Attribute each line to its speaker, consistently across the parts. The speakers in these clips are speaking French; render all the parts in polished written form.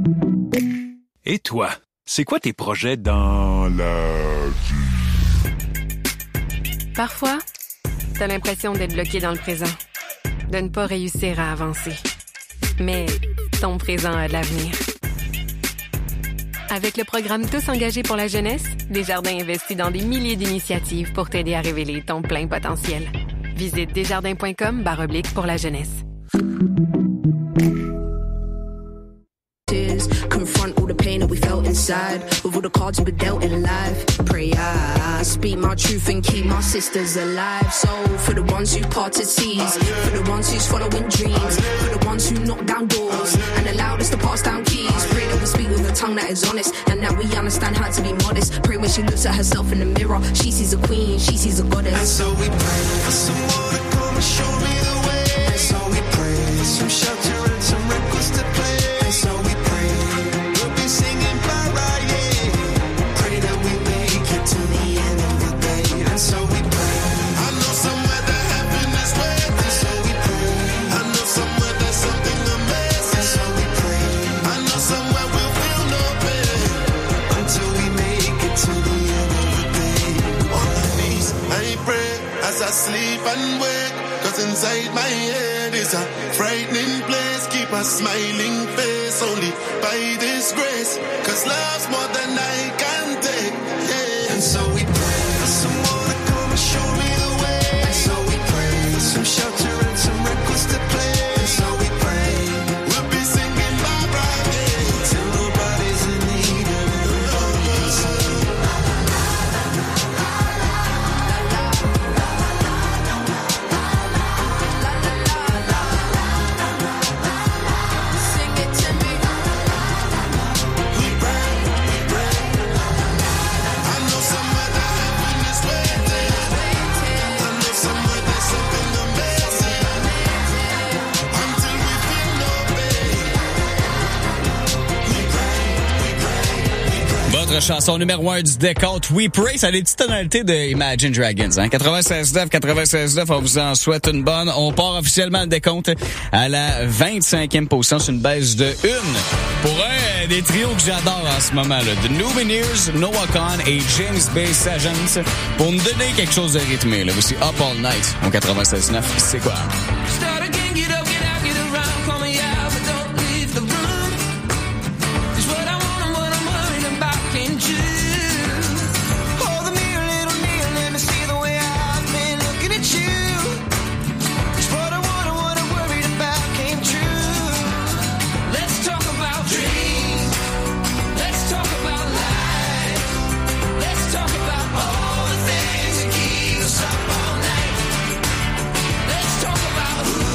Speaker 1: Et toi, c'est quoi tes projets dans la vie?
Speaker 2: Parfois, t'as l'impression d'être bloqué dans le présent, de ne pas réussir à avancer. Mais ton présent a de l'avenir. Avec le programme Tous engagés pour la jeunesse, Desjardins investit dans des milliers d'initiatives pour t'aider à révéler ton plein potentiel. Visite desjardins.com/pour la jeunesse.
Speaker 3: Confront all the pain that we felt inside. With all the cards we were dealt in life. Pray I speak my truth and keep my sisters alive. So for the ones who parted seas, for the ones who's following dreams, for the ones who knock down doors and allowed us to pass down keys. Pray that we speak with a tongue that is honest and that we understand how to be modest. Pray when she looks at herself in the mirror, she sees a queen, she sees a goddess. And so we pray for someone to come and show me the way. And so we pray for some shelter and some records to play. And so we pray we'll be singing Mariah. Pray that we make it to the end of the day. And so we pray. I know somewhere that heaven is waiting. And so we pray. I know somewhere there's something amazing. And so we pray. I know somewhere we'll feel no pain until we make it to the end of the day. On my knees, I pray as I sleep and wake. 'Cause inside my head is a frightening place. Keep a smiling face only by this grace. 'Cause love's more than I can take. Yeah. And so we pray for someone to come and show me the way. And so we pray for some shelter and some records to play. And so we pray we'll be singing Mariah till nobody's in need of nobody's.
Speaker 4: Votre chanson numéro 1 du décompte, We Pray, ça a des petites tonalités de Imagine Dragons, hein. 96.9, on vous en souhaite une bonne. On part officiellement le décompte à la 25e position, c'est une baisse de 1. Pour un des trios que j'adore en ce moment, là, The Lumineers, Noah Kahn et James Bay Sajans, pour nous donner quelque chose de rythmé, là. Voici Up All Night, au 96.9, c'est quoi?
Speaker 3: Talk about who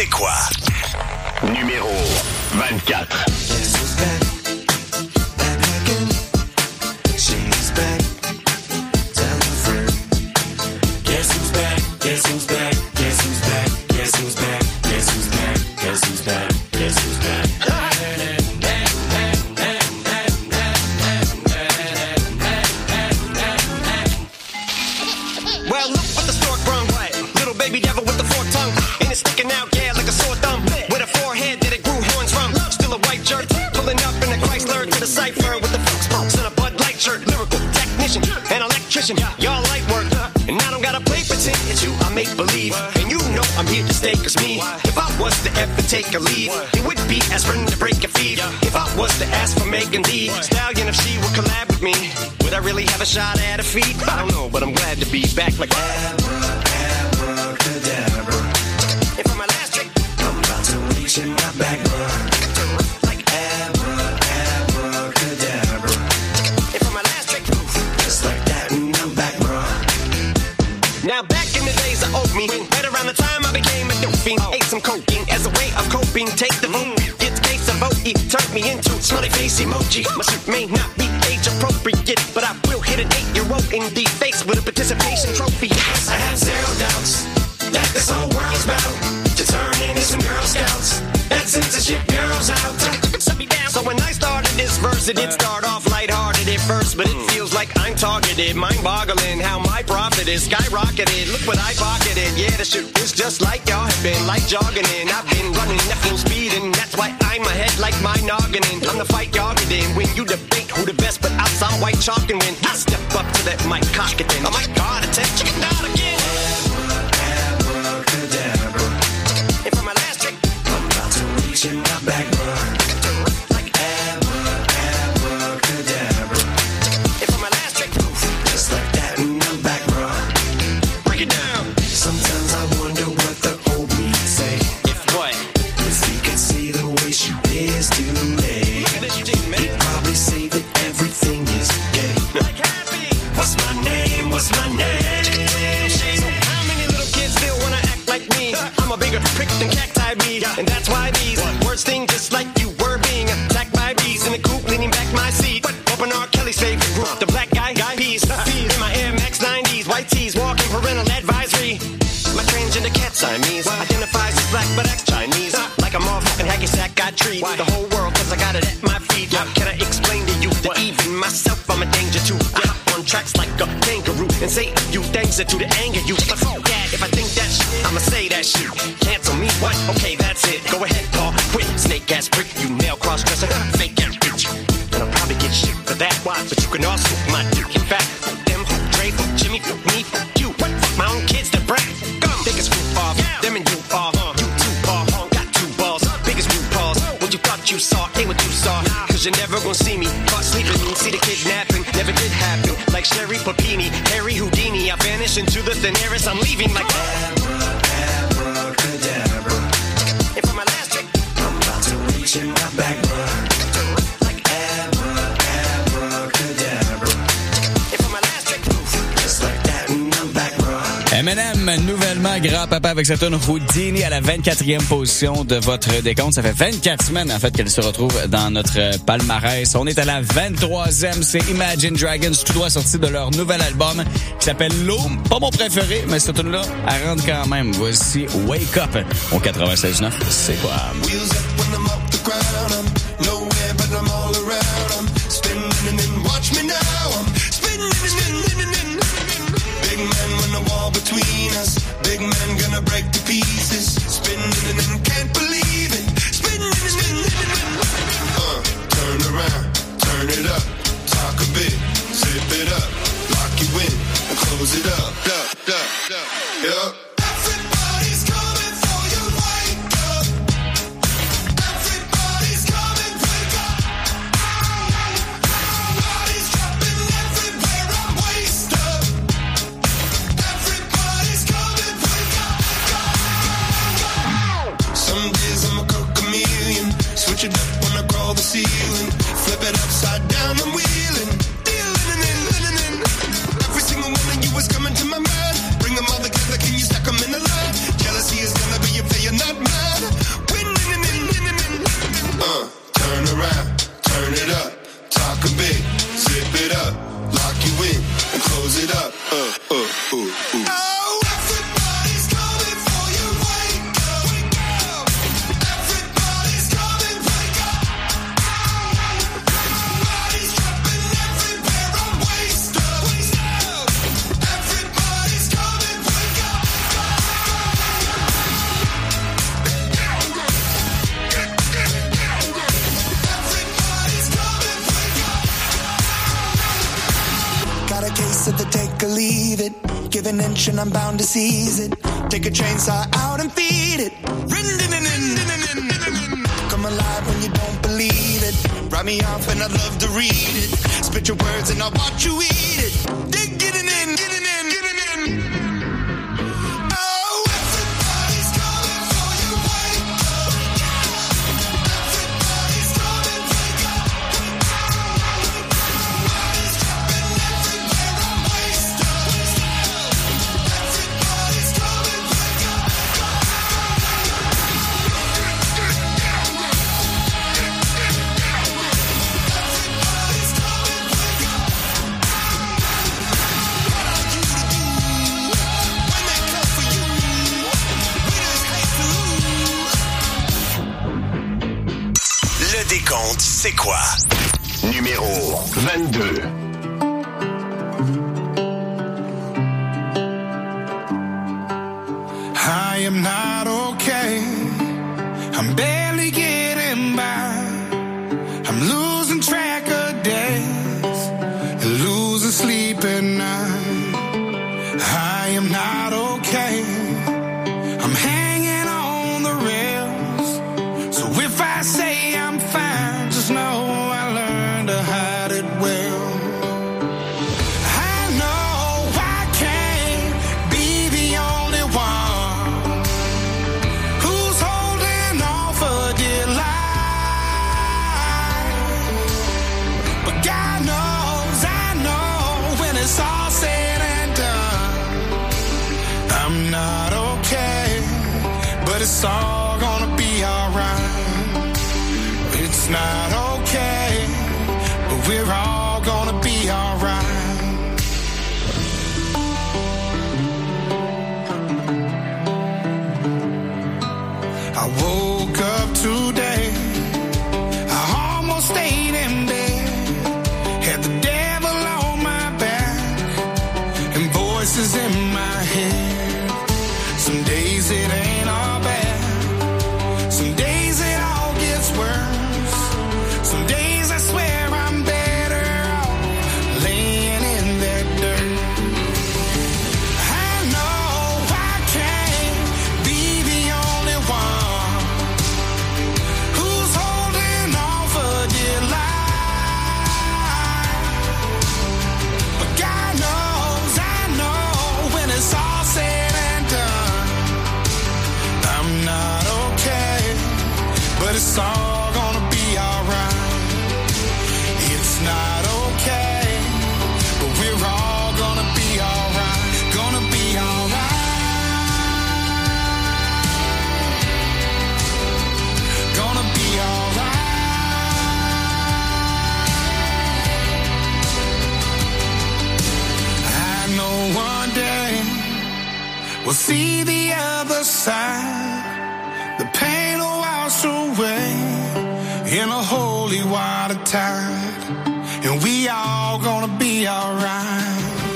Speaker 1: C'est quoi? Numéro 24.
Speaker 5: Y'all light work, and I don't gotta play pretend it's you. I make believe, and you know I'm here to stay. Cause me, if I was to ever take a leave, it would be aspirin to break a feed. If I was to ask for Megan Thee Stallion, if she would collab with me, would I really have a shot at a feat? I don't know, but I'm glad to be back like abracadabra. And for my last trick, I'm about to reach in my back, like abracadabra. And for my last trick, just like that, and I'm back, bro. Now back in the days of old me, right around the time I became a dope fiend, ate some cocaine as a way of coping. Take the vote, get case of vote, turned me into smiley face emoji. My suit may not be age appropriate, but I will hit an 8-year-old in the face with a participation trophy. Yes, I have zero doubts that this whole world's about to turn into some Girl Scouts. That censorship bureau's out. So when I started this verse, it did start off lighthearted at first, but it feels like I'm targeted. Mind-boggling how my profit is skyrocketed. Look what I pocketed. Yeah, the shit is just like y'all have been, like jogging in. I've been running at full speed, and that's why I'm ahead like my noggin. I'm the fight y'all get in. When you debate who the best, but outside white chalk and win. I step up to that mic, cock it in. Oh my God, it's a chicken out again. Abracadabra. And for my last trick, I'm about to reach in my back, bro. And that's why these words sting just like you were being attacked by bees in the coop, leaning back my seat. Open R. Kelly's favorite group, the black guy peas. In my Air Max 90s, white tees, walking parental advisory. My transgender cat Siamese identifies as black but acts Chinese. Like a motherfucking hacky sack, got treat the whole world cause I got it at my feet. How can I explain to you that even myself I'm a danger to? I hop on tracks like a kangaroo and say a few things that to the anger you. But fuck that, if I think that shit, I'ma say that shit. Cancel me, what? Okay, that's it. Go ahead, Paul, quit. Snake ass prick, you male cross-dresser, fake ass bitch. And I'll probably get shit for that. Why? But you can also my dick. In fact, fuck them, fuck Dre, fuck Jimmy, fuck me, fuck you. What? Fuck my own kids, that brat. Come, take a screw off. Them and you are. You two paw, got two balls. Biggest blue paws. What you thought you saw ain't what you saw. Cause you're never gonna see me caught sleeping. See the kidnapping, never did happen. Like Sherry Papini, Harry Houdini. I vanish into the thin air as I'm leaving like abracadabra. And for my last trick, I'm about to reach in my back, bro. Like abracadabra. And for my last trick, just like that, and I'm back, bro.
Speaker 4: Eminem, nouvellement grand-papa avec sa tune Houdini à la 24e position de votre décompte. Ça fait 24 semaines, en fait, qu'elle se retrouve dans notre palmarès. On est à la 23e. C'est Imagine Dragons, tout droit sorti de leur nouvel album qui s'appelle Loom. Pas mon préféré, mais cette tune-là, elle rentre quand même. Voici Wake Up au 96.9. C'est quoi?
Speaker 6: Wheels up when I'm off the ground. I'm nowhere, but I'm all around. I'm spinning and watch me now. I'm spinning. Big man when the wall between us. Big man gonna break to pieces. Spinning and can't believe it. Spinning. Turn around, turn it up. Talk a bit, zip it up. Lock you in and close it up. Yup. Everybody's coming for you. Wake up. Everybody's coming. Wake up. Bodies dropping everywhere. I'm wasted. Everybody's coming. Wake up. Some days I'm a chameleon. Switch it up when I crawl the ceiling. Flip it upside down. I'm wheeling. Dealing. Every single one of you is coming to my mind. Bring them all together. Can you stack them in a line? Jealousy is gonna be if they are not mine. it. Give an inch and I'm bound to seize it. Take a chainsaw out and feed it. Come alive when you don't believe it. Write me off and I'd love to read it. Spit your words and I'll watch you eat it. Dig getting in, getting in, getting in. Oh, everybody's coming for you. Wake up. Everybody's coming, wake up. Everybody's jumping everywhere. I'm wasted. Everybody's coming, wake up.
Speaker 1: Le décompte, c'est quoi? Numéro 22.
Speaker 6: I am not okay. I'm barely getting by. I'm losing track of days and losing sleep at night. I am not okay. I'm hanging on the rails. So if I say I'm fine, just know I learned to hide it well. I know I can't be the only one who's holding on for dear life. But God knows, I know when it's all said and done, I'm not okay, but it's all gonna be alright. It's not okay, but we're all gonna be alright. I woke up today, I almost stayed in bed, had the devil on my back, and voices in my head. Some days it ain't all bad, some days it all gets worse. Some days I swear I'm better off laying in that dirt. I know I can't be the only one who's holding on for dear life. But God knows, I know when it's all said and done, I'm not okay, but it's all gonna be alright. It's not okay, but we're all gonna be alright. Gonna be alright. Gonna be alright. I know one day we'll see the other side. The pain will wash away in a holy water tide, and we all gonna be alright.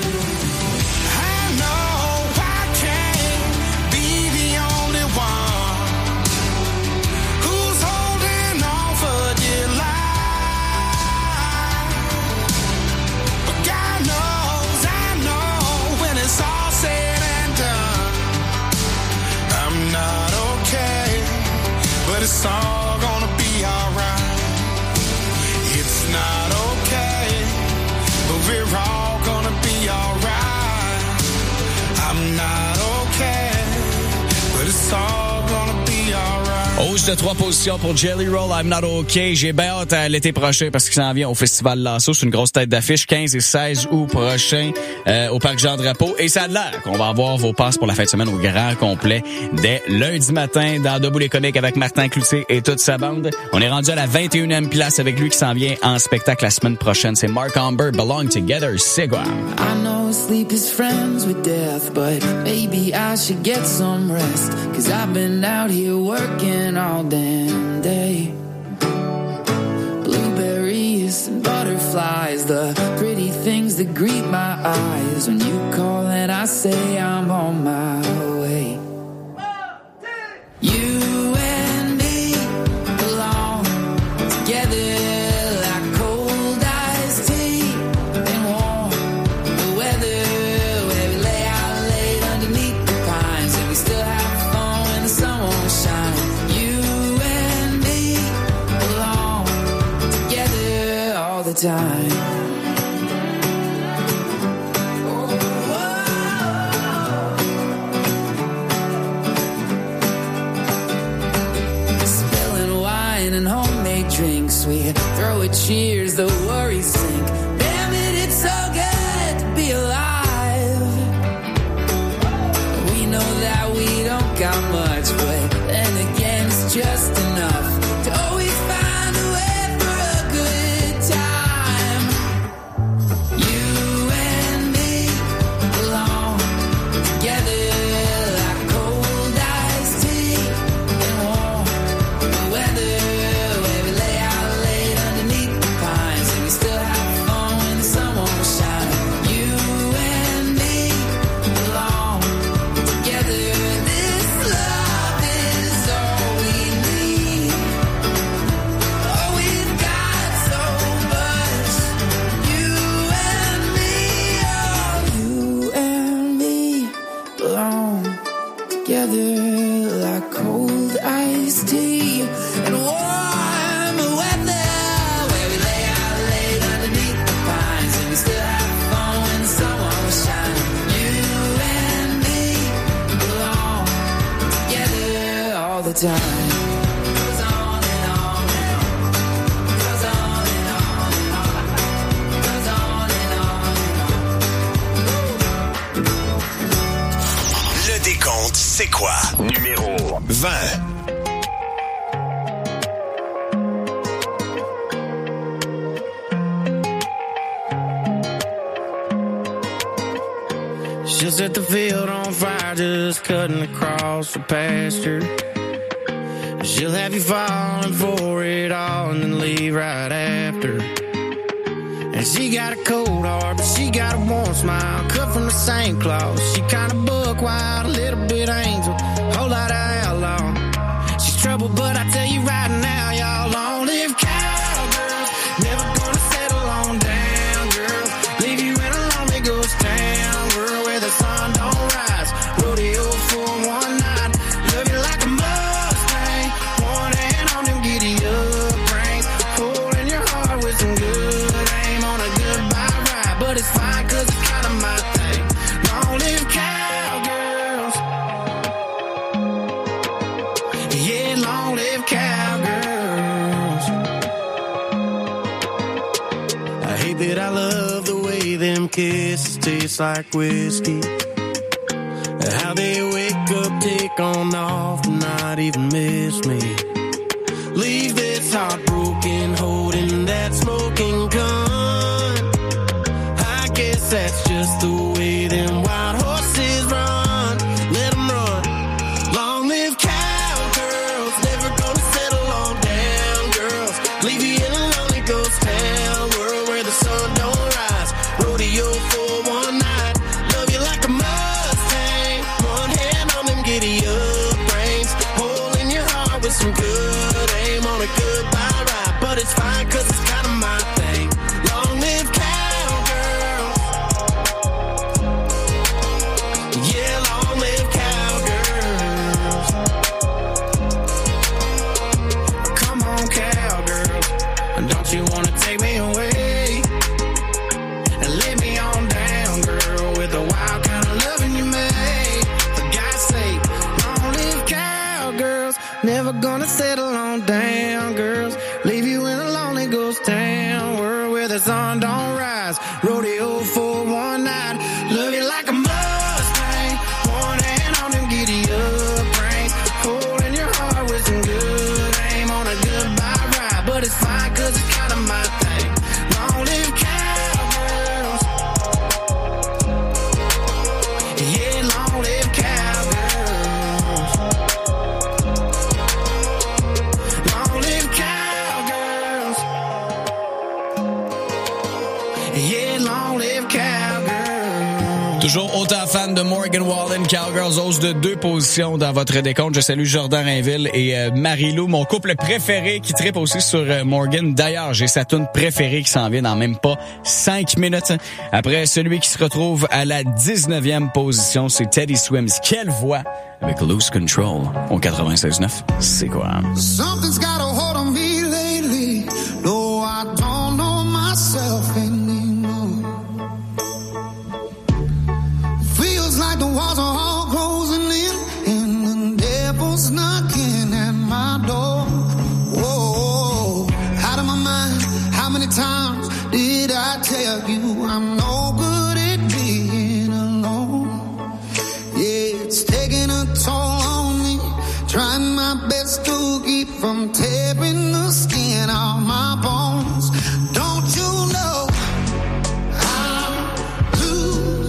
Speaker 6: I know I can't be the only one who's holding on for dear life. But God knows, I know when it's all said and done, I'm not okay, but it's all gonna be alright. It's not okay, but we're all gonna be alright. I'm not okay, but it's all gonna be alright.
Speaker 4: Hausse de 3 positions pour Jelly Roll, I'm Not Okay. J'ai bien hâte à l'été prochain parce qu'il s'en vient au Festival Lasso. C'est une grosse tête d'affiche, 15 et 16 août prochain au Parc Jean-Drapeau. Et ça a de l'air qu'on va avoir vos passes pour la fin de semaine au grand complet dès lundi matin dans Debout les comiques avec Martin Cloutier et toute sa bande. On est rendu à la 21e place avec lui qui s'en vient en spectacle la semaine prochaine. C'est Mark Amber, Belong Together, Sigua.
Speaker 7: I know sleep is friends with death, but maybe I should get some rest, 'cause I've been out here working all damn day. Blueberries and butterflies, the pretty things that greet my eyes. When you call and I say I'm on my way. You and me belong together. Cold iced tea and warm the weather where we time. Spilling wine and homemade drinks, we throw a cheers, the worries sink. Damn it, it's so good to be alive. We know that we don't got much, but then again, it's just enough to always find a way for a good time. You and me belong together like cold iced tea and warm weather, where we lay out late underneath the pines and we still have fun when the sun won't shine. You and me belong together. This love is all we need. Oh, we've got so much. You and me, oh, you and me belong together like cold iced tea and warm weather, where we lay out late underneath the pines and we still have fun when the sun won't shine. You and me belong together all the time. Goes on and on and on. Goes on and on and on. Goes on and on and on.
Speaker 8: Le décompte, c'est quoi?
Speaker 1: Numéro
Speaker 8: 20.
Speaker 9: She'll set the field on fire, just cutting across the pasture. She'll have you falling for it all and then leave right after. And she got a cold heart, but she got a warm smile, cut from the same cloth. She kinda buck wild, a little bit angel, whole lot of outlaw. She's trouble, but I tell you right now, y'all long live cowgirls. Never gonna settle on down, girls. Leave you in a lonely ghost town, girl, where the sun don't rise. Rodeo for one night, love you like a Mustang. One hand on them giddy up reins, holding your heart with some good aim on a goodbye ride. But it's fine, cause it's kinda my thing. Long live cowgirls. Yeah, long live cowgirls. I hate that I love the way them kisses taste like whiskey. How they wake up, take on off, and not even miss me. Leave this heartbroken, holding that smoking gun. I guess that's just the way them wild horses run. Let them run. Long live cowgirls, never gonna settle on down, girls. Leave you in a lonely ghost town, world where the sun don't rise. Rodeo for one night, love you like a Mustang. One hand on them giddy up reins, holding your heart with some good aim on a goodbye ride. But it's fine, cause it's kinda my thing. Long live cowgirls. Yeah, long live cowgirls. Come on, cowgirls. Don't you wanna take me away and lay me on down, girl, with the wild kind of loving you made? For God's sake, long live cowgirls. Never gonna settle on down, girls. Leave you in a lonely ghost town, world where the sun don't rise. Rodeo for one night, love you like a Mustang. One hand on them giddy up reins, holding your heart with some good aim on a goodbye ride. But it's fine, cause it's kinda my thing. Long live cowgirls. Yeah, long live cowgirls. Long live cowgirls. Yeah, long live cowgirls.
Speaker 4: Toujours autant fan de Morgan Wallen, Cowgirls, hausse de 2 positions dans votre décompte. Je salue Jordan Rainville et Marie-Lou, mon couple préféré qui trippe aussi sur Morgan. D'ailleurs, j'ai sa tune préférée qui s'en vient dans même pas 5 minutes. Après, celui qui se retrouve à la 19e position, c'est Teddy Swims. Quelle voix avec Lose Control au 96.9. C'est quoi?
Speaker 6: Something's got a hold on me lately. No, I don't know myself.
Speaker 10: many times did I tell you I'm no good at being alone? Yeah, it's taking a toll on me, trying my best to keep from tearing the skin off my bones. Don't you know I lose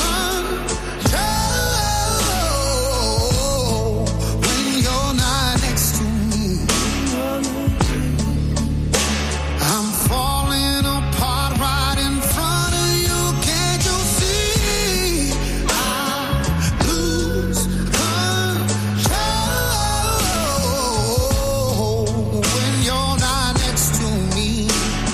Speaker 10: control when you're not next to me? I'm falling apart right in front of you. Can't you see? I lose control when you're not next to me.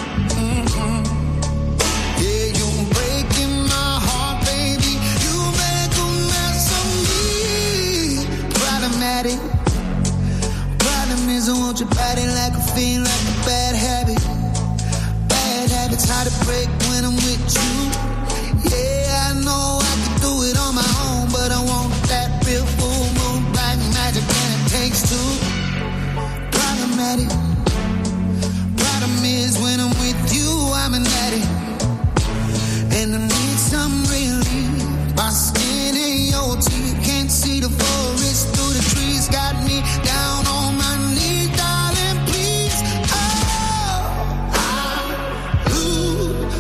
Speaker 10: Yeah, you're breaking my heart, baby. You make a mess of me. Problematic. Problem is, I want your body like a fiend, like a bad habit. Bad habits hard to break when I'm with you. Yeah, I know I can do it on my own, but I want that real full moon black magic, and it takes two. Problematic. Problem is, when I'm with you, I'm an addict, and I need some relief. My skin in your teeth, can't see the forest through the trees. Got me down on my knees, darling, please. Oh, I lose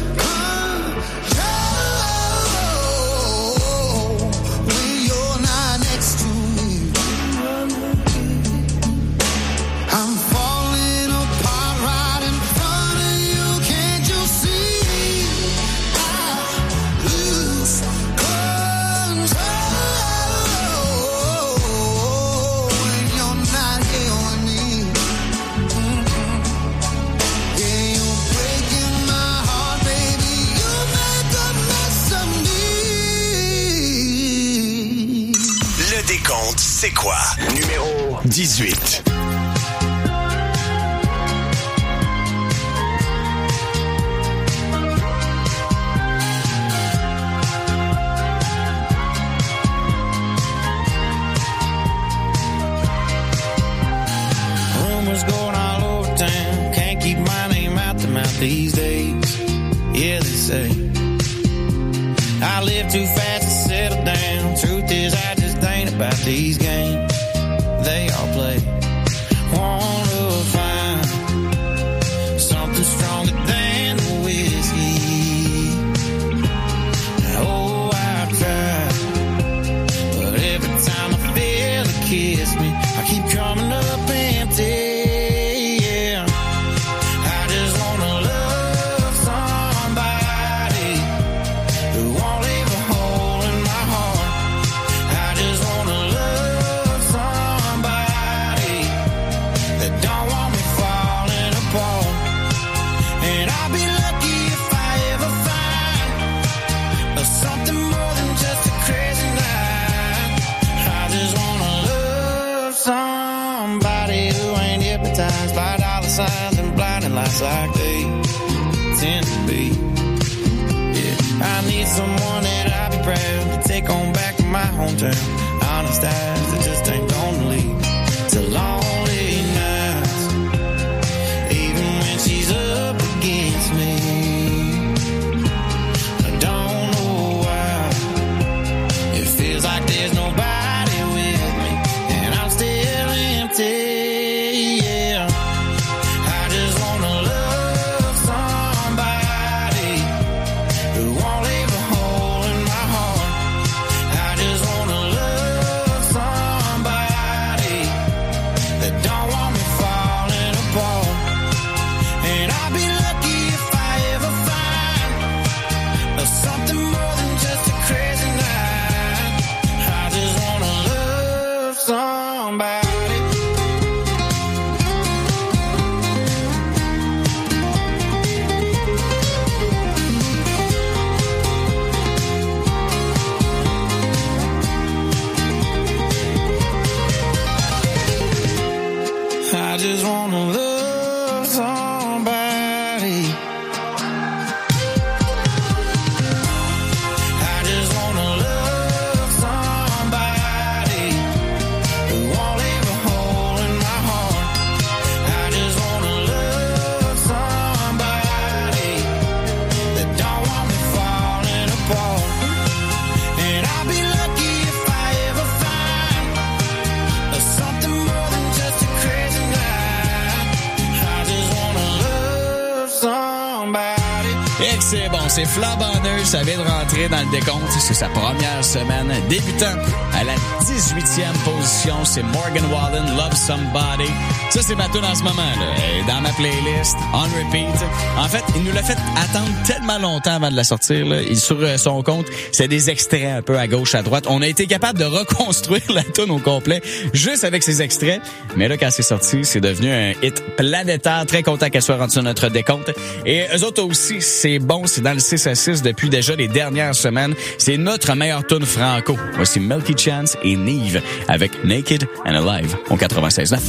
Speaker 10: control when you're not next to me. I'm falling apart right in front of you. Can't you see? I lose control when you're not here with me. Yeah, you're breaking my heart, baby. You make a mess of me.
Speaker 8: Le décompte, c'est quoi? Numéro 18.
Speaker 9: Rumors going all over town. Can't keep my name out the mouth these days. Yeah, they say I live too fast to settle down. Truth is, I just ain't about these games they all play. Wanna find something stronger than the whiskey. Oh, I've tried, but every time I feel it kiss me, I keep coming up empty. Yeah, I just wanna love somebody who won't leave a hole in my heart. I just wanna love somebody that don't want me falling apart. And I'll be lucky if I ever find something more than just a crazy night. I just wanna love somebody who ain't hypnotized by dollar signs and blinding lights like they tend to be. Yeah, I need someone that I'll be proud to take on back to my hometown. Honest eyes that just ain't gonna leave to lonely nights, even when she's up against me. I don't know why it feels like there's nobody with me, and I'm still empty. Yeah, I just wanna love somebody who won't leave a hole in my heart. I just wanna love somebody
Speaker 4: Et que c'est bon, c'est flambandeux, ça vient de rentrer dans le décompte. C'est sa première semaine, débutant à la 18e position. C'est Morgan Wallen, Love Somebody. Ça, c'est ma tune en ce moment, là. Et dans ma playlist, on repeat. En fait, il nous l'a fait attendre tellement longtemps avant de la sortir, là. Sur son compte, c'est des extraits un peu à gauche, à droite. On a été capable de reconstruire la tune au complet juste avec ces extraits. Mais là, quand c'est sorti, c'est devenu un hit planétaire. Très content qu'elle soit rendue sur notre décompte. Et eux autres aussi, c'est bon. C'est dans le 6-6 depuis déjà les dernières semaines. C'est notre meilleure tune franco. Voici Milky Chance et Nive avec Naked and Alive au 96.9.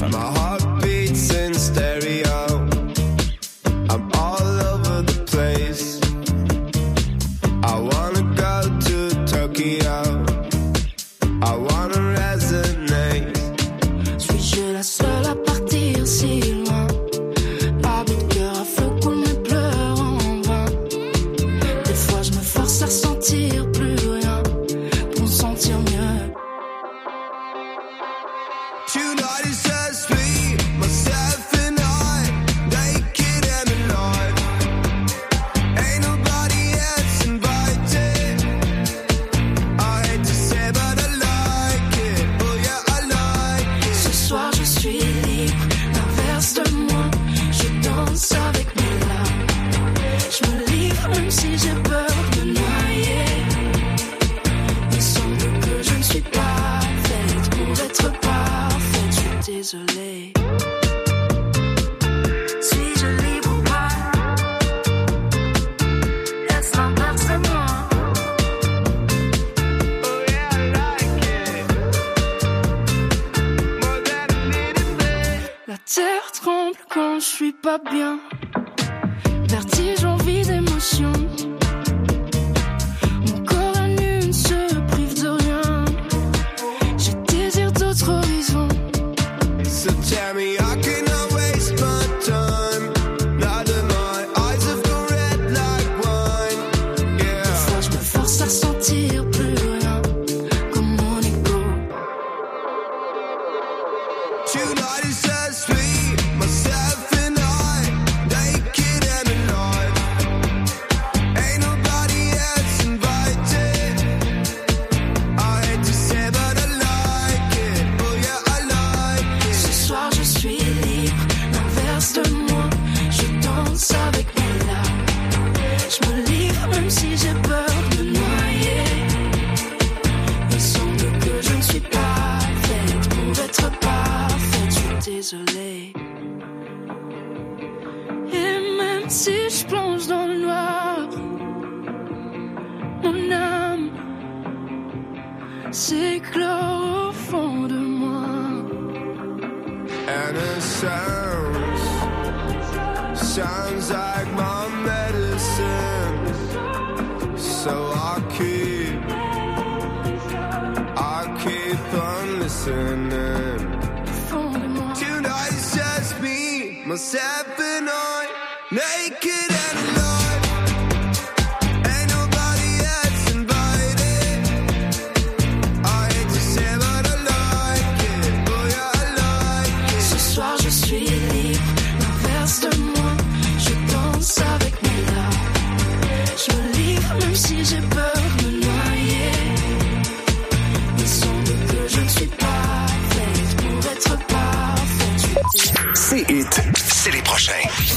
Speaker 8: C'est les prochains.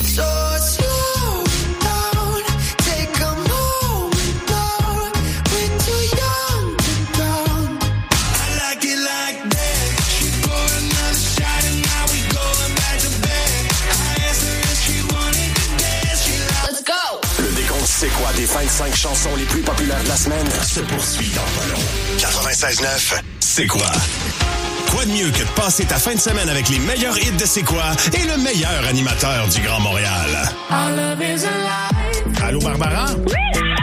Speaker 8: C'est quoi des 25 chansons les plus populaires de la semaine se poursuit dans pas long. 96.9, c'est quoi? Quoi de mieux que de passer ta fin de semaine avec les meilleurs hits de C'est quoi et le meilleur animateur du Grand Montréal? Allô, Barbara? Oui!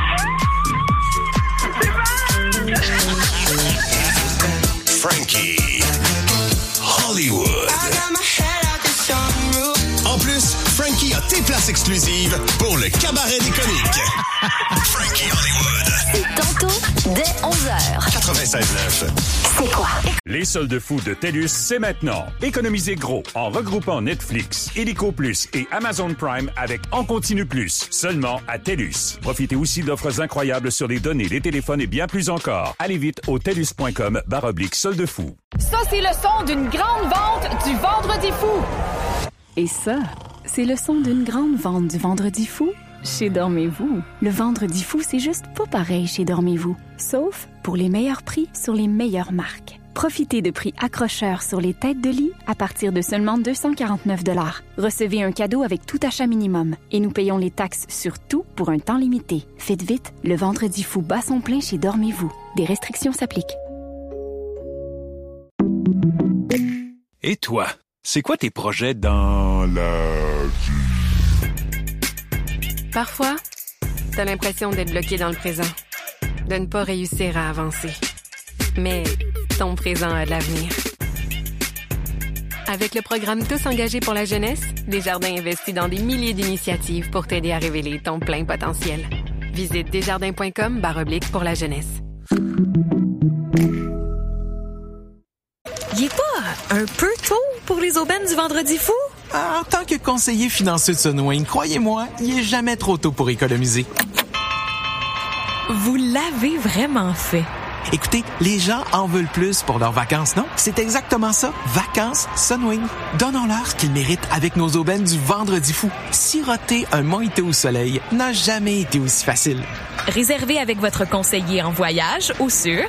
Speaker 8: Frankie. Hollywood. En plus, Frankie a tes places exclusives pour le cabaret des comiques. Frankie Hollywood.
Speaker 11: C'est tantôt dès 11h.
Speaker 8: 96.9.
Speaker 11: C'est quoi?
Speaker 1: Les soldes fous de TELUS, c'est maintenant. Économisez gros en regroupant Netflix, Illico Plus et Amazon Prime avec En Continu Plus, seulement à TELUS. Profitez aussi d'offres incroyables sur les données, les téléphones et bien plus encore. Allez vite au TELUS.com/soldes fous.
Speaker 12: Ça, c'est le son d'une grande vente du Vendredi fou.
Speaker 13: Et ça, c'est le son d'une grande vente du Vendredi fou chez Dormez-vous. Le Vendredi fou, c'est juste pas pareil chez Dormez-vous. Sauf pour les meilleurs prix sur les meilleures marques. Profitez de prix accrocheurs sur les têtes de lit à partir de seulement 249 $. Recevez un cadeau avec tout achat minimum. Et nous payons les taxes sur tout pour un temps limité. Faites vite, le Vendredi fou bat son plein chez Dormez-vous. Des restrictions s'appliquent.
Speaker 1: Et toi, c'est quoi tes projets dans la vie?
Speaker 2: Parfois, t'as l'impression d'être bloqué dans le présent, de ne pas réussir à avancer. Mais ton présent a de l'avenir. Avec le programme Tous engagés pour la jeunesse, Desjardins investit dans des milliers d'initiatives pour t'aider à révéler ton plein potentiel. Visite desjardins.com/pour la jeunesse.
Speaker 14: Il est pas un peu tôt pour les aubaines du Vendredi fou?
Speaker 15: En tant que conseiller financier de Sunwing, croyez-moi, il est jamais trop tôt pour économiser.
Speaker 14: Vous l'avez vraiment fait.
Speaker 15: Écoutez, les gens en veulent plus pour leurs vacances, non? C'est exactement ça. Vacances Sunwing. Donnons-leur ce qu'ils méritent avec nos aubaines du Vendredi fou. Siroter un mojito au soleil n'a jamais été aussi facile.
Speaker 14: Réservez avec votre conseiller en voyage ou sur...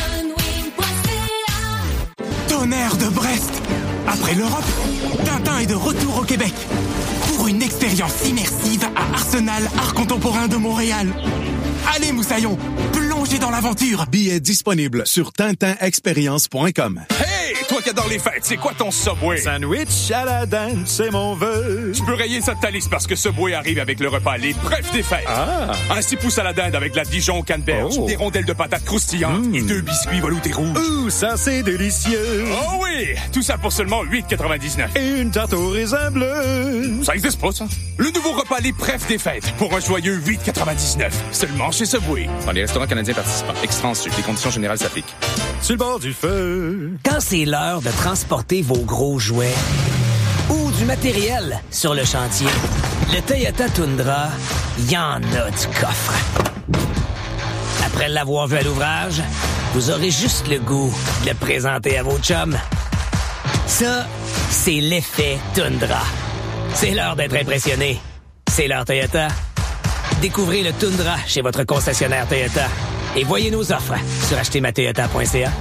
Speaker 16: Tonnerre de Brest! Après l'Europe, Tintin est de retour au Québec pour une expérience immersive à Arsenal Art Contemporain de Montréal. Allez, Moussaillon, plongez dans l'aventure!
Speaker 17: Billets disponibles sur tintinexperience.com.
Speaker 1: Hey! Toi qui adore les fêtes, c'est quoi ton Subway?
Speaker 17: Sandwich à la dinde, c'est mon vœu.
Speaker 1: Tu peux rayer ça de ta liste parce que Subway arrive avec le repas Les Brefs des fêtes.
Speaker 17: Ah!
Speaker 1: Un 6 pouces à la dinde avec de la Dijon au canneberge, des rondelles de patates croustillantes et 2 biscuits veloutés rouges.
Speaker 17: Ouh, ça c'est délicieux!
Speaker 1: Oh oui! Tout ça pour seulement 8,99.
Speaker 17: Et une tarte au raisin bleu.
Speaker 1: Ça existe pas, ça? Le nouveau repas Les Brefs des fêtes pour un joyeux 8,99. Seulement chez Subway.
Speaker 18: Dans les restaurants canadiens participants. Extra en sucre. Les conditions générales s'appliquent.
Speaker 17: Sur le bord du feu.
Speaker 19: Quand c'est l'heure de transporter vos gros jouets ou du matériel sur le chantier, le Toyota Tundra, y en a du coffre. Après l'avoir vu à l'ouvrage, vous aurez juste le goût de le présenter à vos chums. Ça, c'est l'effet Tundra. C'est l'heure d'être impressionné. C'est l'heure Toyota. Découvrez le Tundra chez votre concessionnaire Toyota et voyez nos offres sur achetermatoyota.ca.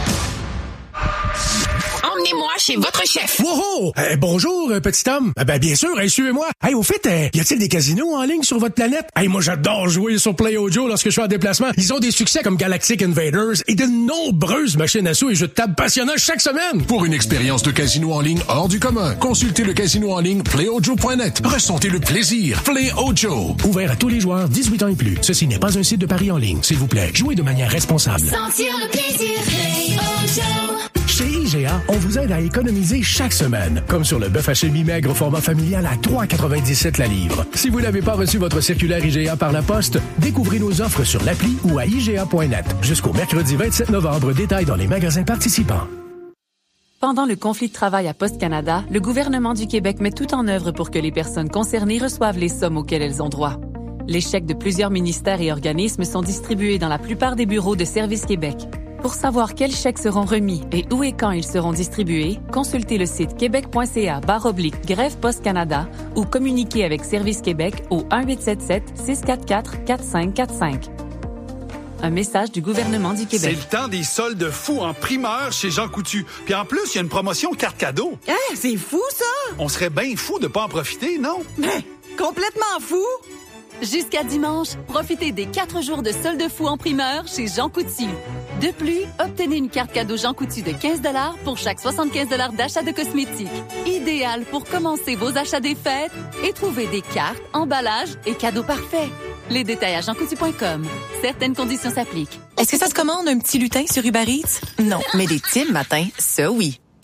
Speaker 11: Emmenez-moi chez votre chef.
Speaker 20: Wow! Bonjour, petit homme. Bien sûr, suivez-moi. Au fait, y a-t-il des casinos en ligne sur votre planète? Moi, j'adore jouer sur PlayOjo lorsque je suis en déplacement. Ils ont des succès comme Galactic Invaders et de nombreuses machines à sous et jeux de table passionnants chaque semaine.
Speaker 21: Pour une expérience de casino en ligne hors du commun, consultez le casino en ligne PlayOjo.net. Ressentez le plaisir. PlayOjo.
Speaker 20: Ouvert à tous les joueurs 18 ans et plus. Ceci n'est pas un site de paris en ligne. S'il vous plaît, jouez de manière responsable.
Speaker 11: Sentir le plaisir, PlayOjo.
Speaker 20: Chez IGA, on vous aide à économiser chaque semaine. Comme sur le bœuf haché mi-maigre au format familial à 3,97 la livre. Si vous n'avez pas reçu votre circulaire IGA par la poste, découvrez nos offres sur l'appli ou à IGA.net. Jusqu'au mercredi 27 novembre, détails dans les magasins participants.
Speaker 22: Pendant le conflit de travail à Poste Canada, le gouvernement du Québec met tout en œuvre pour que les personnes concernées reçoivent les sommes auxquelles elles ont droit. Les chèques de plusieurs ministères et organismes sont distribués dans la plupart des bureaux de Service Québec. Pour savoir quels chèques seront remis et où et quand ils seront distribués, consultez le site québec.ca/grève Poste Canada ou communiquez avec Service Québec au 1-877-644-4545. Un message du gouvernement du Québec.
Speaker 23: C'est le temps des soldes fous en primeur chez Jean Coutu. Puis en plus, il y a une promotion carte cadeau.
Speaker 24: C'est fou, ça!
Speaker 23: On serait bien fou de pas en profiter, non?
Speaker 24: Complètement fou!
Speaker 25: Jusqu'à dimanche, profitez des 4 jours de soldes fous en primeur chez Jean Coutu. De plus, obtenez une carte cadeau Jean Coutu de 15 $ pour chaque 75 $ d'achat de cosmétiques. Idéal pour commencer vos achats des fêtes et trouver des cartes, emballages et cadeaux parfaits. Les détails à jeancoutu.com. Certaines conditions s'appliquent.
Speaker 14: Est-ce que ça se commande un petit lutin sur Uber Eats? Non, mais des petits matins, ça oui.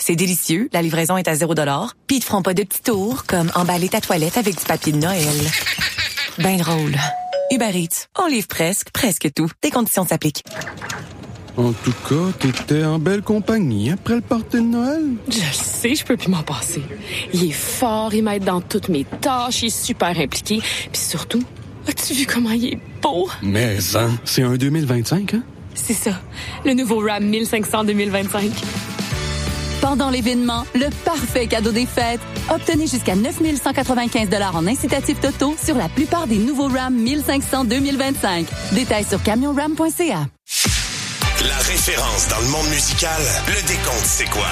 Speaker 3: C'est délicieux, la livraison est à 0$, puis ils te feront pas de petits tours, comme emballer ta toilette avec du papier de Noël. Ben drôle. Uber Eats, on livre presque tout. Des conditions s'appliquent.
Speaker 5: En tout cas, t'étais en belle compagnie après le party de Noël.
Speaker 6: Je le sais, je peux plus m'en passer. Il est fort, il m'aide dans toutes mes tâches, il est super impliqué. Puis surtout, as-tu vu comment il est beau?
Speaker 5: Mais hein, c'est un 2025, hein?
Speaker 6: C'est ça, le nouveau Ram 1500 2025.
Speaker 25: Pendant l'événement, le parfait cadeau des fêtes. Obtenez jusqu'à 9 195 $ en incitatif Toto sur la plupart des nouveaux Ram 1500 2025. Détails sur camionram.ca.
Speaker 8: La référence dans le monde musical, le décompte, c'est quoi?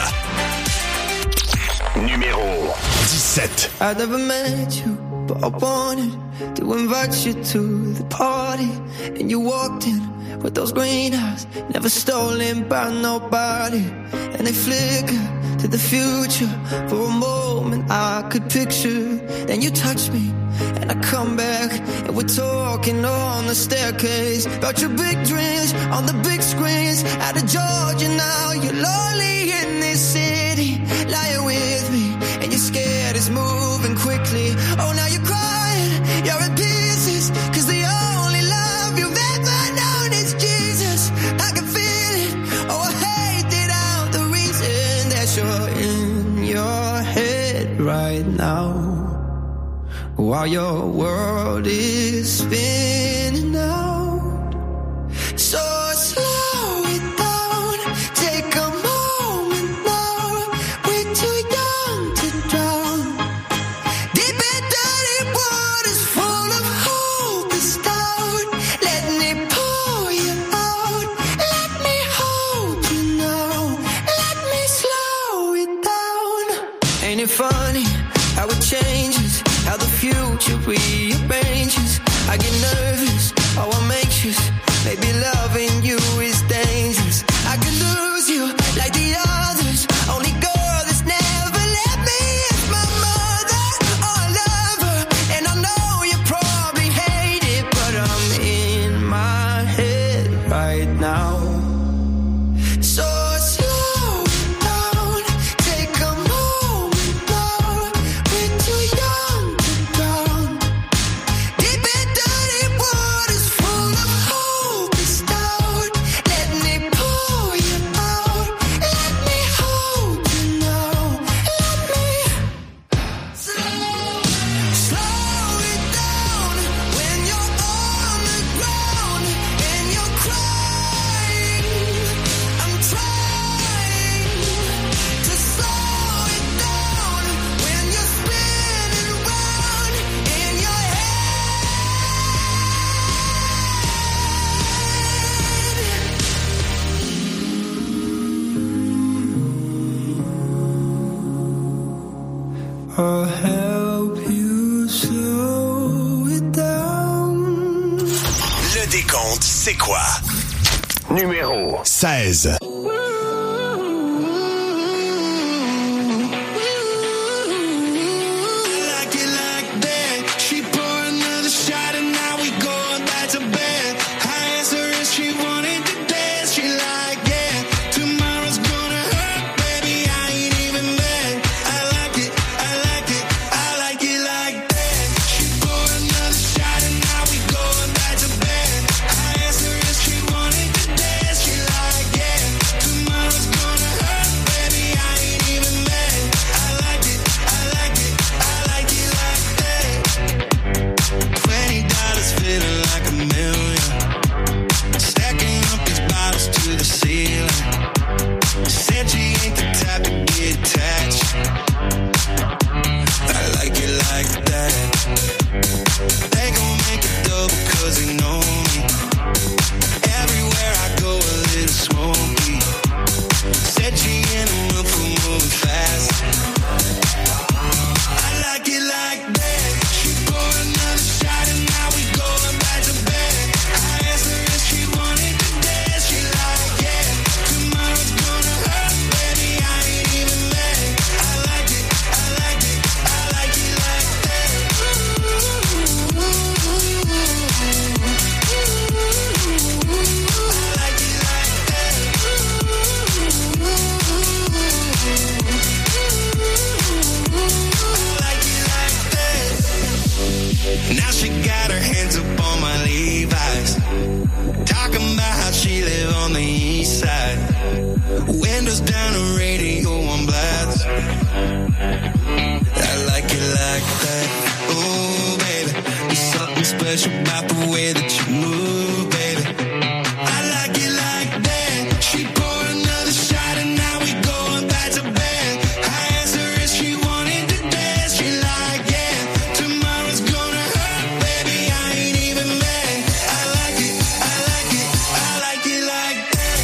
Speaker 8: Numéro 17.
Speaker 7: I never met you, but I wanted to invite you to the party. And you walked in with those green eyes, never stolen by nobody. And they flicker to the future. For a moment I could picture. Then you touch me and I come back, and we're talking on the staircase about your big dreams on the big screens. Out of Georgia now, you're lonely in this city, lying with me, and you're scared it's moving quickly. Oh, now you're crying, you're in pieces, 'cause the only love you've ever known is Jesus. I can feel it, oh, I hate it out, the reason that you're in your head right now, while your world is spinning out. So slow it down, take a moment now. We're too young to drown. Deep and dirty waters full of hope is down. Let me pull you out. Let me hold you now. Let me slow it down. Ain't it funny how it changes? How the future rearranges. I get nervous, oh I'm anxious. Maybe loving you is dangerous. I could lose you like the others. Only girl that's never let me is my mother. Oh, I love her, and I know you probably hate it, but I'm in my head right now. So slow down, take a moment now. We're too young to drown. Deep and dirty waters full of hope is down. Let me pull you out. Let me hold you now. Let me slow it down when you're on the ground and you're crying. I'm trying to slow it down when you're spinning round in your head. I'll help you slow it down.
Speaker 8: Le décompte, c'est quoi? Numéro 16.
Speaker 7: Like it like that. She pour another shot and now we going back to bed. I asked her if she wanted to dance. She like, yeah. Tomorrow's gonna hurt, baby. I ain't even mad. I like it, I like it, I like it like that. She pour another shot and now we going back to bed. I asked her if she wanted to dance. She like, yeah. special about the way that you move, baby. I like it like that. She poured another shot and now we going back to bed. I asked her if she wanted to dance. She like, yeah, tomorrow's gonna hurt, baby. I ain't even mad. I like it, I like it, I like it like that.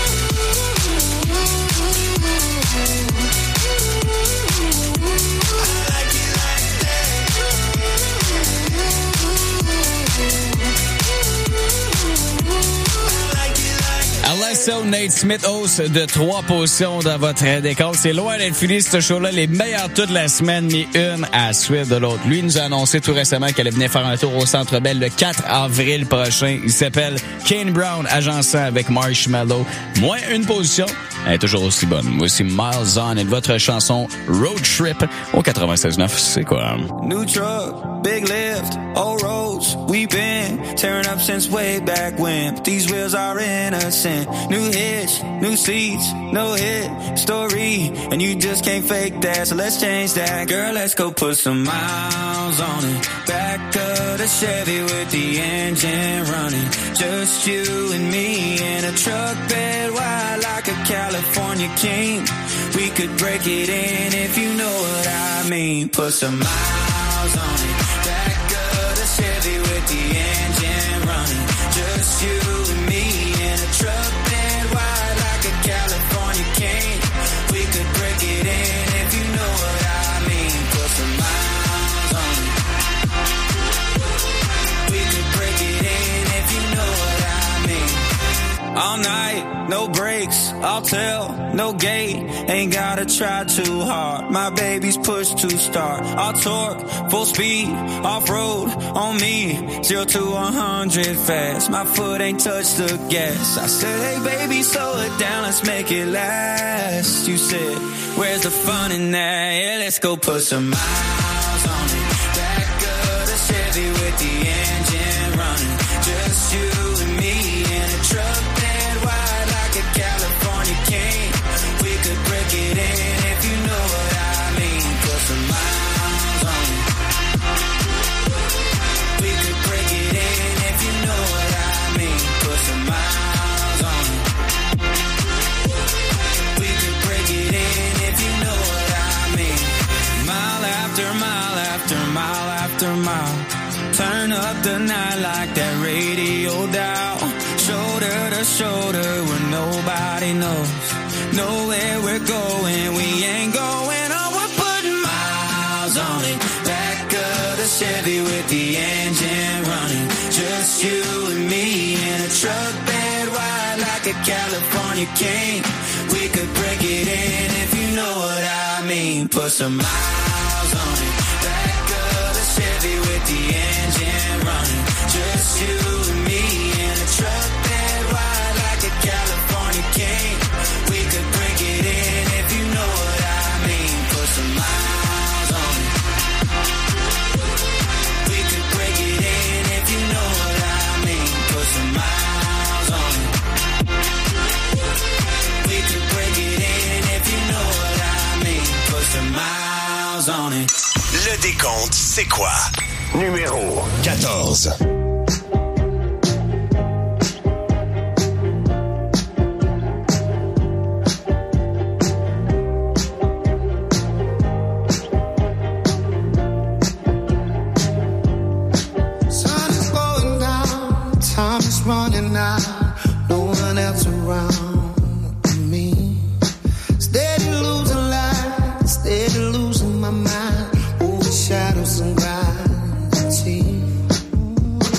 Speaker 7: I like it like that.
Speaker 4: Alesso, Nate Smith, hausse de 3 positions dans votre décompte. C'est loin d'être fini, ce show-là. Les meilleurs toute la semaine, mis une à suivre de l'autre. Lui nous a annoncé tout récemment qu'elle venait faire un tour au Centre Bell le 4 avril prochain. Il s'appelle Kane Brown, agencé avec Marshmallow. Moins une position, elle est toujours aussi bonne. Voici Miles On et de votre chanson Road Trip au 96.9. C'est quoi?
Speaker 7: New truck, big lift, old roads. We've been tearing up since way back when. But these wheels are innocent. New hitch, new seats, no hit story. And you just can't fake that, so let's change that. Girl, let's go put some miles on it. Back of the Chevy with the engine running. Just you and me in a truck bed wide like a California king. We could break it in if you know what I mean. Put some miles on it. Back of the Chevy with the engine running. Just you and me in a truck bed wide like a California king. We could break it in if you know what I mean. Put some miles on it. We could break it in if you know what I mean. All night, no brakes, I'll tell, no gate. Ain't gotta try too hard. My baby's push to start. I'll torque, full speed, off-road on me. 0 to 100 fast. My foot ain't touched the gas. I said, hey baby, slow it down, let's make it last. You said, where's the fun in that? Yeah, let's go put some miles on it. Back of the Chevy with the engine running. Just you and me in a truck bed wide like a California king. We could break it in if you know what I mean. Put some miles on it. We could break it in if you know what I mean. Put some miles on it. We could break it in if you know what I mean. Mile after mile after mile after mile. Turn up the night like that radio dial. Shoulder to shoulder where nobody knows. Know where we're going, we ain't going on. We're putting miles on it. Back of the Chevy with the engine running. Just you and me in a truck bed wide like a California king. We could break it in if you know what I mean. Put some miles on it. Back of the Chevy with the engine running. Just you and me in a truck bed wide like a California king. We could break it in if you know what I mean. Put some miles on it. We could break it in if you know what I mean. Put some miles on it. We could break it in if you know what I mean. Put some miles on it.
Speaker 8: Le décompte, c'est quoi? Numéro 14.
Speaker 7: Running out, no one else around me. Steady losing life, steady losing my mind. Over shadows and gravity.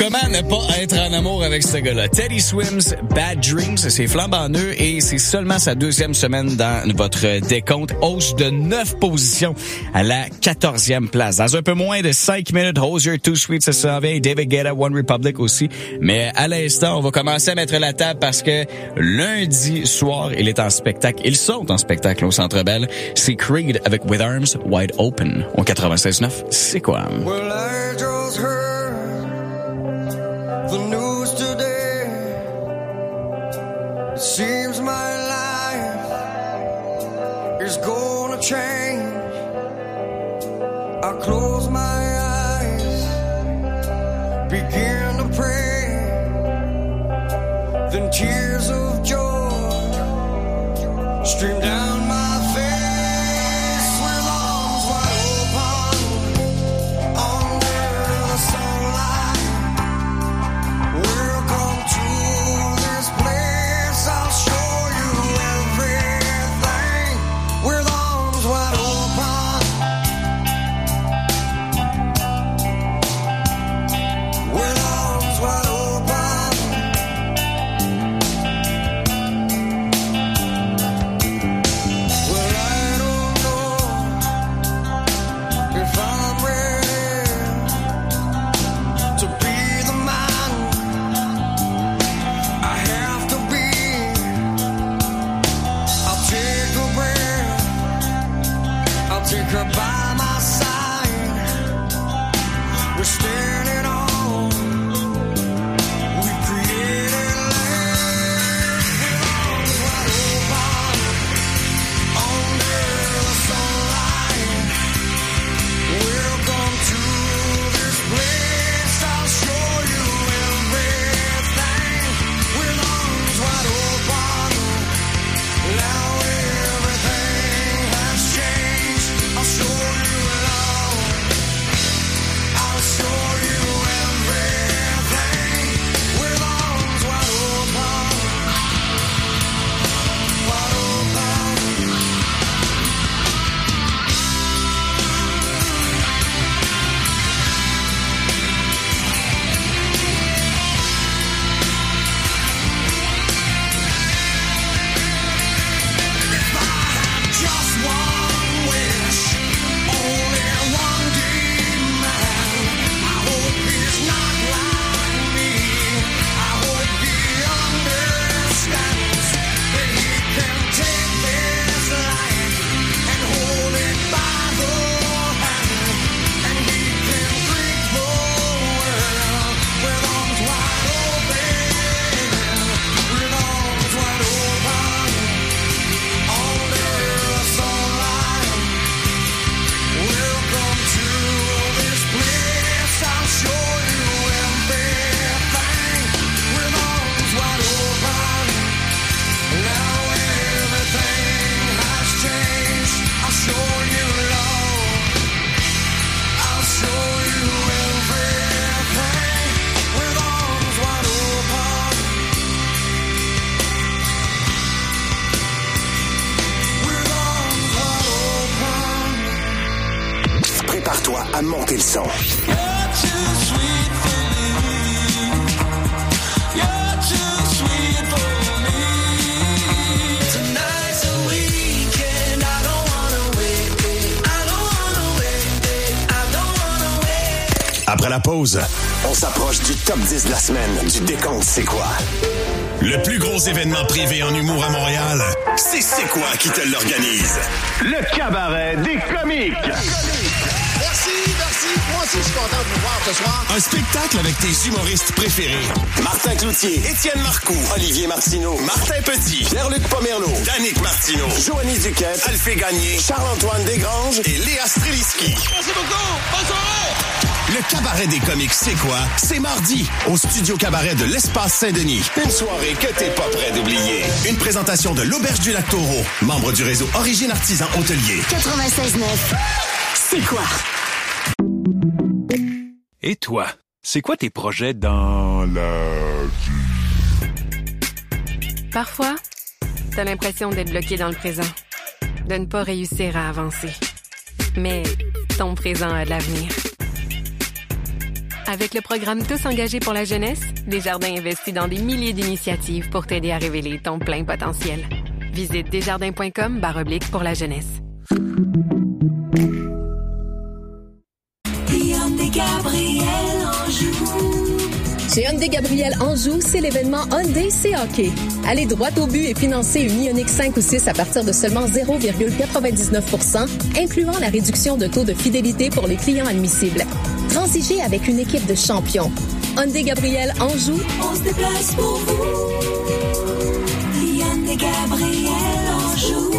Speaker 4: Comment ne pas être en amour avec ce gars-là? Teddy Swims, Bad Dreams, c'est flambant neuf et c'est seulement sa 2e semaine dans votre décompte. Hausse de 9 positions à la 14e place. Dans un peu moins de 5 minutes, Hozier, Too Sweet, ça s'en vient. David Guetta, One Republic aussi. Mais à l'instant, on va commencer à mettre la table parce que lundi soir, il est en spectacle. Ils sont en spectacle au Centre Bell. C'est Creed avec With Arms Wide Open. Au 96.9, c'est quoi?
Speaker 7: Well, I just heard the news today. It seems my life is gonna change. I close my eyes, begin to pray. Then tears of joy stream down my face. With arms wide open under the sunlight. Welcome to this place. I'll show you everything. With arms wide open. With arms wide open. Well, I don't know if I'm ready to be the man I have to be. I'll take a breath, I'll take her by my side. We're standing on, we created land. With arms wide open under the sunlight. Welcome to this place. I'll show you everything. With arms wide open. Now everything has changed. I'll show you love. I'll show you everything. With arms wide open. Wide open. Just one wish, only one demand. I hope he's not like me. I hope he understands that he can take this life and hold it by the hand, and he can greet the world with arms wide open. With arms wide open. Under the sunlight. Welcome to this place. I'll show you everything. With arms wide open. Now everything has changed. I'll show you love. I'll show you everything. With arms wide open. With arms wide open.
Speaker 8: Prépare-toi à monter le son.
Speaker 7: You're too sweet for me. You're too sweet for me. Tonight's a weekend. I don't wanna wait. I don't wanna wait. I don't wanna wait.
Speaker 8: Après la pause, on s'approche du top 10 de la semaine du décompte C'est quoi? Le plus gros événement privé en humour à Montréal, c'est quoi qui te l'organise? Le cabaret des comiques!
Speaker 2: Merci. Moi aussi, je suis content de vous voir ce soir.
Speaker 8: Un spectacle avec tes humoristes préférés. Martin Cloutier, Étienne Marcoux, Olivier Martineau, Martin Petit, Pierre-Luc Pomerleau, Danick Martineau, Joanie Duquette, Alphée Gagné, Charles-Antoine Desgranges et Léa Streliski.
Speaker 2: Merci beaucoup. Bonne soirée.
Speaker 8: Le cabaret des comiques C'est quoi? C'est mardi, au Studio Cabaret de l'Espace Saint-Denis. Une soirée que t'es pas prêt d'oublier. Une présentation de l'Auberge du Lac-Taureau, membre du réseau Origine Artisan Hôtelier.
Speaker 11: 96.9. C'est quoi?
Speaker 17: Et toi, c'est quoi tes projets dans la vie?
Speaker 9: Parfois, t'as l'impression d'être bloqué dans le présent, de ne pas réussir à avancer. Mais ton présent a de l'avenir. Avec le programme Tous engagés pour la jeunesse, Desjardins investit dans des milliers d'initiatives pour t'aider à révéler ton plein potentiel. Visite desjardins.com/pour la jeunesse.
Speaker 11: Hyundai Gabriel Anjou.
Speaker 10: Chez Hyundai Gabriel Anjou, c'est l'événement Hyundai C-Hockey. Allez droit au but et financez une Ioniq 5 ou 6 à partir de seulement 0,99%, incluant la réduction de taux de fidélité pour les clients admissibles. Transigez avec une équipe de champions. Hyundai Gabriel Anjou.
Speaker 11: On se déplace pour vous. Hyundai Gabriel Anjou.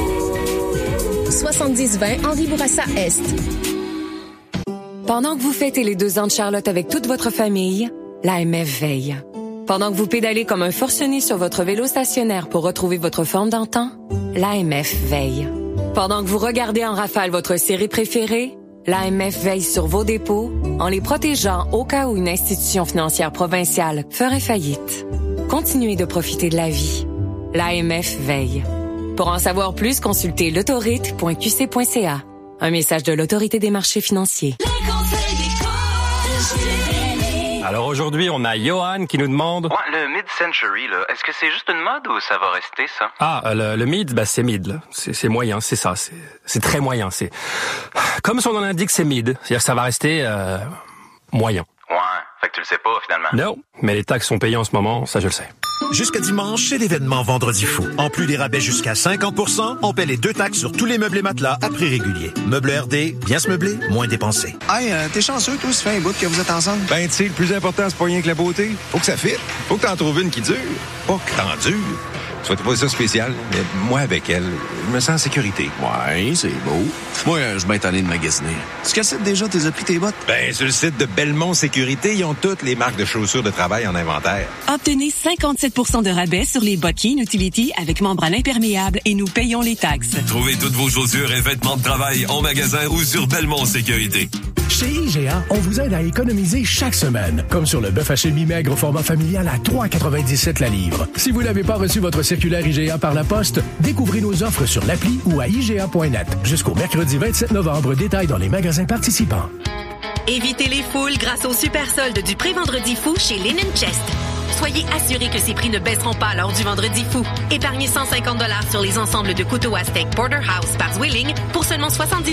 Speaker 10: 7020 Henri Bourassa Est.
Speaker 3: Pendant que vous fêtez les 2 ans de Charlotte avec toute votre famille, l'AMF veille. Pendant que vous pédalez comme un forcené sur votre vélo stationnaire pour retrouver votre forme d'antan, l'AMF veille. Pendant que vous regardez en rafale votre série préférée, l'AMF veille sur vos dépôts en les protégeant au cas où une institution financière provinciale ferait faillite. Continuez de profiter de la vie. L'AMF veille. Pour en savoir plus, consultez l'autorite.qc.ca. Un message de l'Autorité des marchés financiers.
Speaker 12: Alors aujourd'hui, on a Johan qui nous demande...
Speaker 13: Ouais, le mid-century, là, est-ce que c'est juste une mode ou ça va rester, ça?
Speaker 12: Ah, le mid, ben c'est mid, là. C'est moyen, c'est ça. C'est très moyen. C'est comme son nom l'indique, c'est mid. C'est-à-dire que ça va rester moyen.
Speaker 13: Ouais, fait que tu le sais pas, finalement.
Speaker 12: Non, mais les taxes sont payées en ce moment, ça je le sais.
Speaker 15: Jusqu'à dimanche, c'est l'événement Vendredi fou. En plus des rabais jusqu'à 50%, on paie les 2 taxes sur tous les meubles et matelas à prix régulier. Meubles RD, bien se meubler, moins dépenser.
Speaker 2: Hey, t'es chanceux, toi, ça fait un bout que vous êtes ensemble.
Speaker 16: Ben, tu sais, le plus important, c'est pas rien que la beauté. Faut que ça fitte. Faut que t'en trouves une qui dure. Pas que t'en dures. Souhaite pas ça spécial, mais moi, avec elle, je me sens en sécurité.
Speaker 26: Ouais, c'est beau. Moi, je suis bien tanné de magasiner.
Speaker 2: Tu casses déjà tes applis, tes bottes?
Speaker 16: Ben, sur le site de Belmont Sécurité, ils ont toutes les marques de chaussures de travail en inventaire.
Speaker 27: Obtenez 57% de rabais sur les bottines Utility avec membrane imperméable et nous payons les taxes.
Speaker 28: Trouvez toutes vos chaussures et vêtements de travail en magasin ou sur Belmont Sécurité.
Speaker 20: Chez IGA, on vous aide à économiser chaque semaine. Comme sur le bœuf haché mi-maigre au format familial à 3,97 la livre. Si vous n'avez pas reçu votre circulaire IGA par la poste, découvrez nos offres sur l'appli ou à IGA.net. Jusqu'au mercredi 27 novembre, détails dans les magasins participants.
Speaker 29: Évitez les foules grâce au super solde du pré-vendredi fou chez Linen Chest. Soyez assurés que ces prix ne baisseront pas lors du vendredi fou. Épargnez 150 $ sur les ensembles de couteaux à steak Porterhouse par Zwilling pour seulement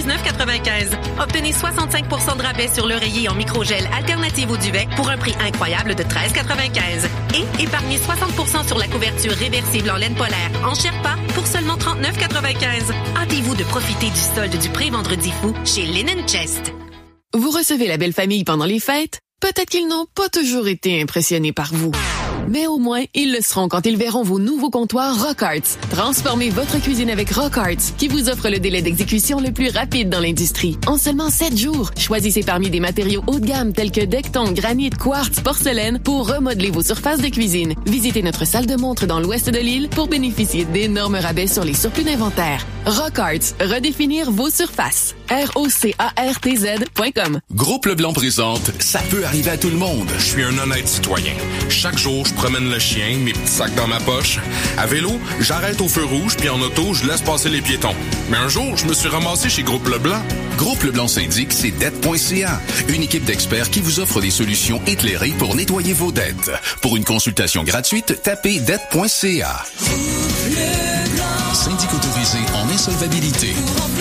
Speaker 29: 79,95. Obtenez 65% de rabais sur l'oreiller en microgel alternative au duvet pour un prix incroyable de 13,95. Et épargnez 60% sur la couverture réversible en laine polaire en Sherpa pour seulement 39,95. Hâtez-vous de profiter du solde du pré-vendredi fou chez Linen Chest.
Speaker 6: Vous recevez la belle famille pendant les fêtes? Peut-être qu'ils n'ont pas toujours été impressionnés par vous. Mais au moins, ils le seront quand ils verront vos nouveaux comptoirs Rock Arts. Transformez votre cuisine avec Rock Arts, qui vous offre le délai d'exécution le plus rapide dans l'industrie. En seulement 7 jours, choisissez parmi des matériaux haut de gamme tels que Decton, granit, quartz, porcelaine pour remodeler vos surfaces de cuisine. Visitez notre salle de montre dans l'ouest de l'île pour bénéficier d'énormes rabais sur les surplus d'inventaire. Rock Arts, redéfinir vos surfaces. ROCARTZ.com.
Speaker 30: Groupe Leblanc présente « Ça peut arriver à tout le monde ». Je suis un honnête citoyen. Chaque jour, je promène le chien, mes petits sacs dans ma poche. À vélo, j'arrête au feu rouge, puis en auto, je laisse passer les piétons. Mais un jour, je me suis ramassé chez Groupe Leblanc. Groupe Leblanc syndic, c'est dette.ca. Une équipe d'experts qui vous offre des solutions éclairées pour nettoyer vos dettes. Pour une consultation gratuite, tapez dette.ca. Syndic autorisé en insolvabilité.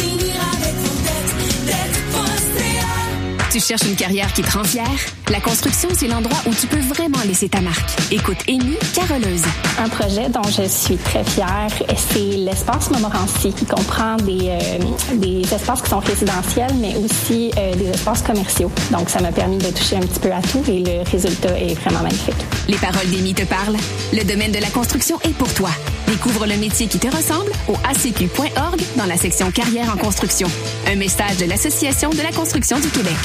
Speaker 31: Tu cherches une carrière qui te rend fière? La construction, c'est l'endroit où tu peux vraiment laisser ta marque. Écoute Amy, Caroleuse.
Speaker 32: Un projet dont je suis très fière, c'est l'espace Montmorency, qui comprend des espaces qui sont résidentiels, mais aussi des espaces commerciaux. Donc, ça m'a permis de toucher un petit peu à tout et le résultat est vraiment magnifique.
Speaker 31: Les paroles d'Amy te parlent. Le domaine de la construction est pour toi. Découvre le métier qui te ressemble au acq.org dans la section Carrière en construction. Un message de l'Association de la construction du Québec.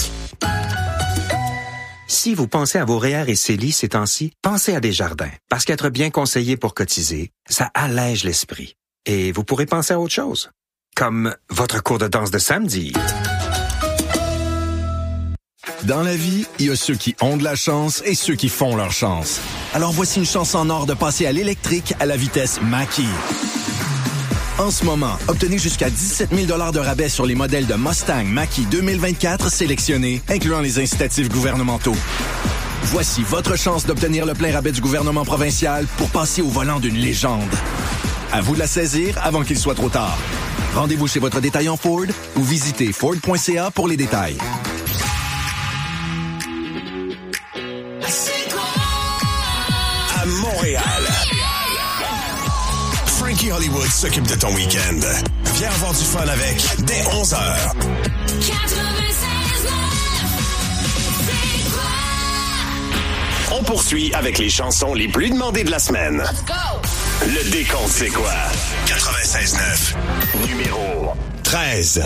Speaker 33: Si vous pensez à vos REER et CELI ces temps-ci, pensez à Desjardins. Parce qu'être bien conseillé pour cotiser, ça allège l'esprit. Et vous pourrez penser à autre chose. Comme votre cours de danse de samedi.
Speaker 34: Dans la vie, il y a ceux qui ont de la chance et ceux qui font leur chance. Alors voici une chance en or de passer à l'électrique à la vitesse Mach-E. En ce moment, obtenez jusqu'à 17 000 $ de rabais sur les modèles de Mustang Mach-E 2024 sélectionnés, incluant les incitatifs gouvernementaux. Voici votre chance d'obtenir le plein rabais du gouvernement provincial pour passer au volant d'une légende. À vous de la saisir avant qu'il soit trop tard. Rendez-vous chez votre détaillant Ford ou visitez Ford.ca pour les détails.
Speaker 1: À Montréal, Frankie Hollywood s'occupe de ton week-end. Viens avoir du fun avec dès 11h. 96.9. On poursuit avec les chansons les plus demandées de la semaine. Let's go! Le décompte, c'est quoi? 96.9. Numéro 13.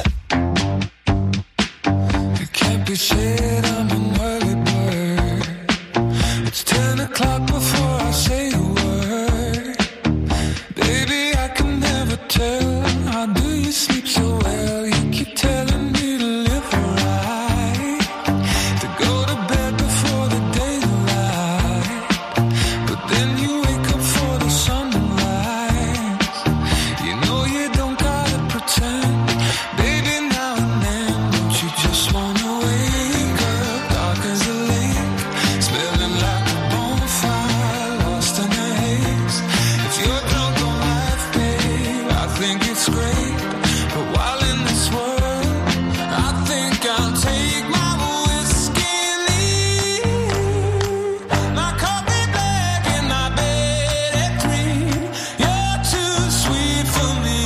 Speaker 11: It's 10 o'clock before I say a word. Baby, I can never tell. How do you sleep so well? You keep telling me to live right, to go to bed before the daylight. But then you wake up for the sunrise. You know you don't gotta pretend. Baby, now and then, don't you just wanna wake up dark as a lake, smelling like a bonfire lost in the haze. If you're drunk on life, babe, I think it's great. But while in this world, I think I'll take my whiskey and leave. My coffee black and my bed at 3. You're too sweet for me.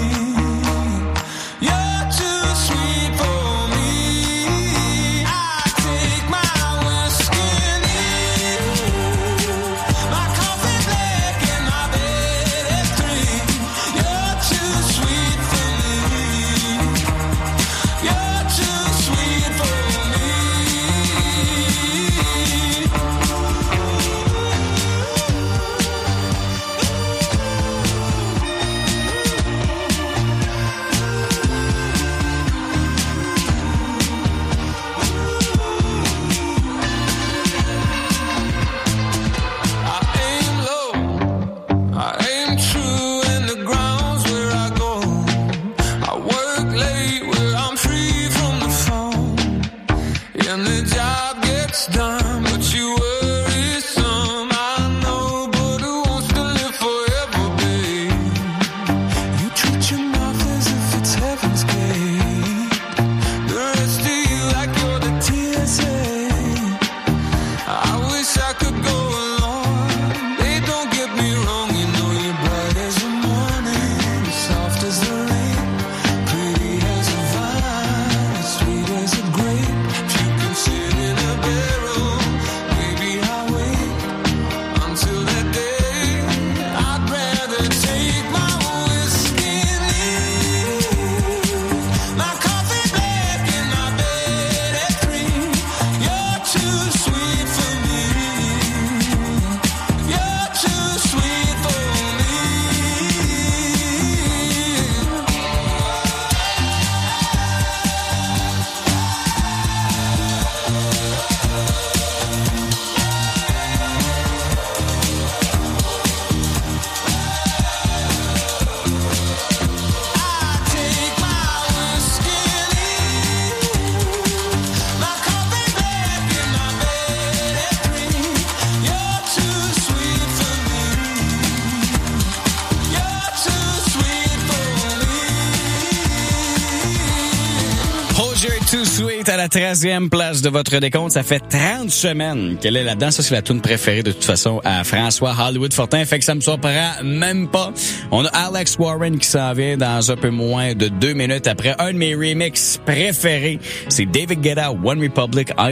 Speaker 11: You're too sweet for me. I take my whiskey and leave. My coffee black and my bed at 3. You're too sweet for me. You're too sweet for me. I aim low, I aim true, and the ground's where I go. I work late where I'm free from the phone, and the job gets done, but you worry some. I know, but who wants to live forever, babe? You treat your mouth as if it's heaven's gate. The rest of you like you're the TSA. I wish I could go along. They don't get me wrong, you know you're bright as the morning, soft as the rain, pretty as a vine, sweet as a grape. If you can sit in a barrel, maybe I'll wait until that day. I'd rather take my whiskey and leave. My coffee black and my bed at 3. You're too sweet for me. You're too sweet for me. Take my whiskey and leave. My coffee black and my bed at 3. You're too sweet for me. You're too sweet for me.
Speaker 4: Roger Too Sweet à la 13e place de votre décompte. Ça fait 30 semaines qu'elle est là-dedans. Ça, c'est la tune préférée de toute façon à François Hollywood Fortin. Fait que ça me surprend même pas. On a Alex Warren qui s'en vient dans un peu moins de 2 minutes après. Un de mes remixes préférés, c'est David Guetta, One Republic,